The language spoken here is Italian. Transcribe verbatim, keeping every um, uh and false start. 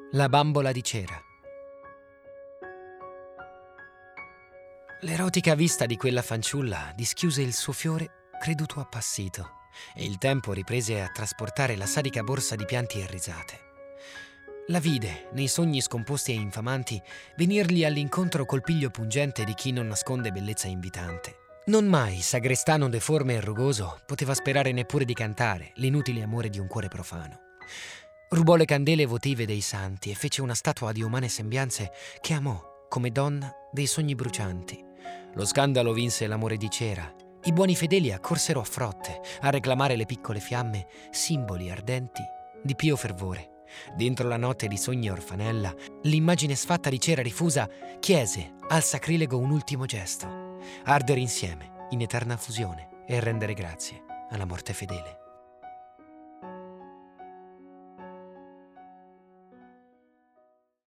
La bambola di cera. L'erotica vista di quella fanciulla dischiuse il suo fiore creduto appassito, e il tempo riprese a trasportare la sadica borsa di pianti e risate. La vide, nei sogni scomposti e infamanti, venirgli all'incontro col piglio pungente di chi non nasconde bellezza invitante. Non mai, sagrestano deforme e rugoso, poteva sperare neppure di cantare l'inutile amore di un cuore profano. Rubò le candele votive dei santi e fece una statua di umane sembianze che amò, come donna, dei sogni brucianti. Lo scandalo vinse l'amore di cera. I buoni fedeli accorsero a frotte a reclamare le piccole fiamme, simboli ardenti di pio fervore. Dentro la notte di sogni orfanella, l'immagine sfatta di cera rifusa chiese al sacrilego un ultimo gesto: ardere insieme in eterna fusione e rendere grazie alla morte fedele.